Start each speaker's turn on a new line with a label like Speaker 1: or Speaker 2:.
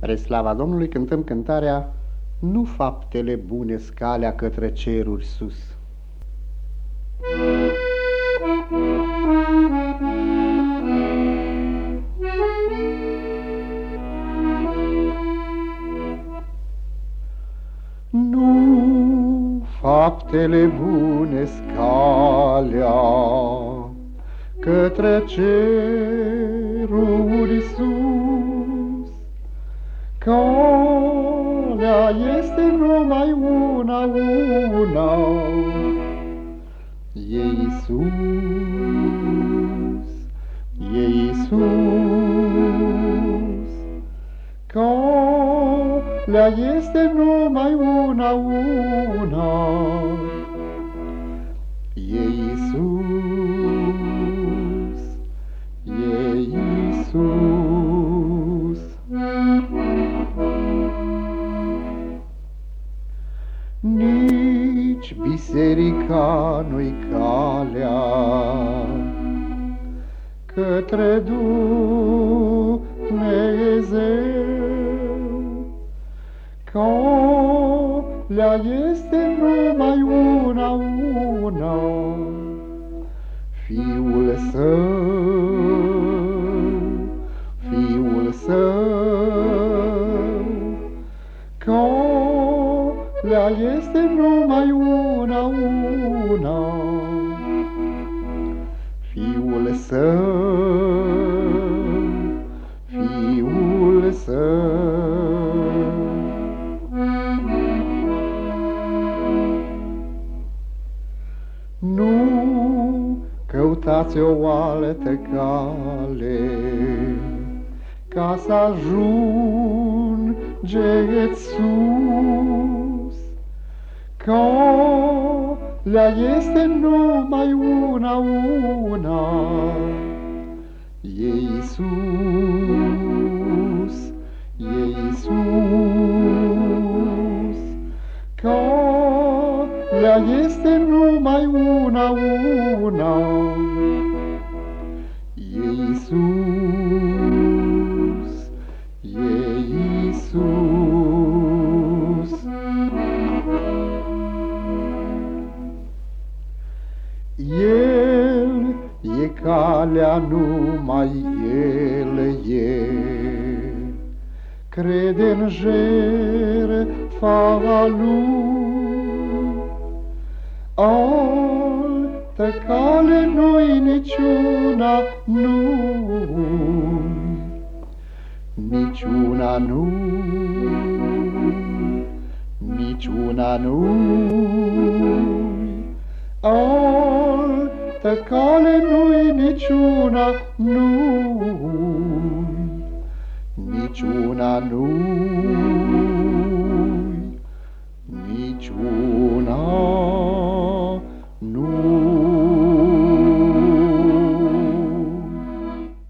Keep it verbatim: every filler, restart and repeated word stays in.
Speaker 1: Spre slava Domnului cântăm cântarea Nu faptele bune scalea către ceruri sus. Nu faptele bune scalea către ceruri sus, calea este numai una, una, e Iisus, e Iisus. Calea este numai una, una, e Iisus, e Iisus. Nici biserica nu-i calea către Dumnezeu, calea este numai una, una, Fiul Său, Fiul Său. Calea este numai una, una, Fiul Său, Fiul Său. Nu căutați o altă cale ca să ajungeți sus. Calea este numai una, una, e Iisus, e Iisus. Calea este numai una, una, e Iisus, e Iisus. El e calea, numai El e. Crede în jertfa Lui, altă cale nu-i niciuna, nu-i, niciuna nu-i, niciuna nu-i, altă cale nu-i niciuna, nu-i, niciuna nu-i.